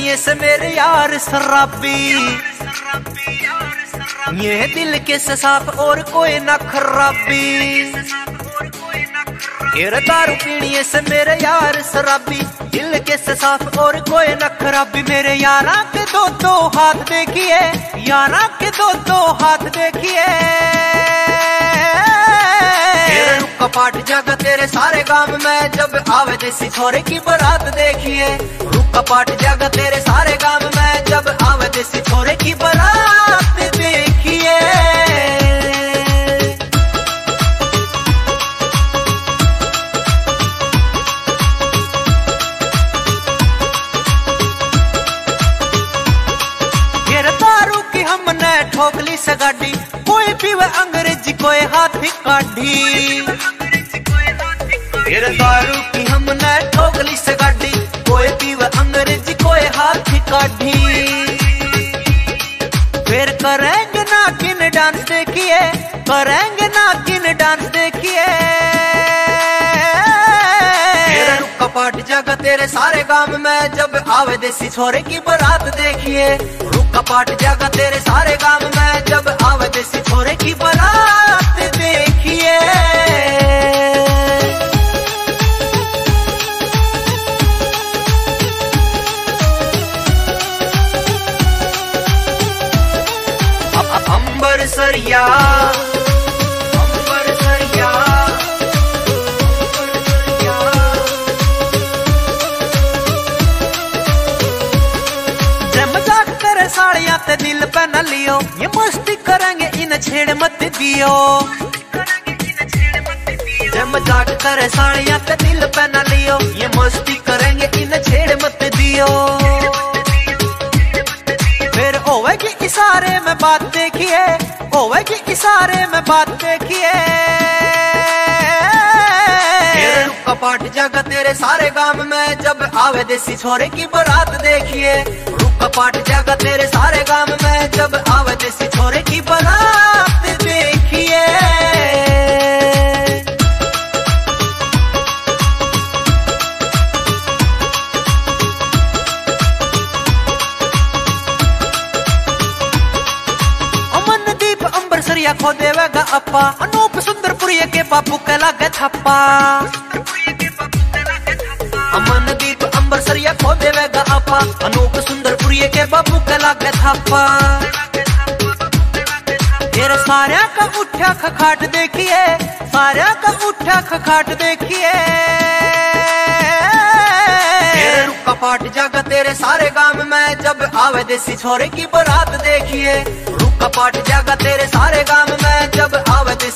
पीने से मेरे यार शराबी, ये दिल के साफ और कोई ना खराबी। ये दारू पीने से मेरे यार शराबी, दिल के साफ और कोई न खराबी। मेरे यारा के दो हाथ देखिए, यारा के दो हाथ देखिए। कपाट जग तेरे सारे गांव में जब आवे देसी छोरे की बारात देखिए। कपाट जग तेरे सारे गांव में जब आवे देसी छोरे की बारात देखिए। हमने ठोकली से गाड़ी, कोई पीवे अंग्रेजी कोई हाथी काढ़ी। दारू की हमने ठोकली से गाड़ी, कोई पीवे अंग्रेजी कोई हाथी काढ़ी। फिर करेंगे ना किन डांस देखिए, करेंगे ना किन डांस देखिए। कपाट जग तेरे सारे गांव में जब आवे देसी छोरे की बारात देखिए। कपाट जग तेरे सारे गांव में जब आवे देसी छोरे की बारात देखिए। अंबर सरिया, अंबर सरिया, साड़ियां ते दिल पे न लियो, ये मस्ती करेंगे इन छेड़ मत दियो। जब मजाक करे साड़ियां ते दिल पे न लियो, ये मस्ती करेंगे इन छेड़ मत दियो। फिर होवेगी इशारे में बात देखिए, होवेगी इशारे में बात देखिए। कपाट जग तेरे सारे गांव में जब आवे देसी छोरे की बारात देखिए। कपाट जग तेरे सारे गांव में जब आवे देसी छोरे की बारात देखिए। अमनदीप अंबर सरिया खो देवेगा अपा, अनूप सुंदरपुरी के बापू के लागे थप्पा। अमनदीप अंबर सरिया खो देवेगा अपा, अनूप सुंदरपुरी के बापू के लागे थप्पा। तेरे सारे का उठा खखाट देखिए, सारे का उठा खखाट देखिए। कपाट जग तेरे सारे गांव में जब आवे देसी छोरे की बारात देखिए। कपाट जग तेरे सारे गांव में जब आवे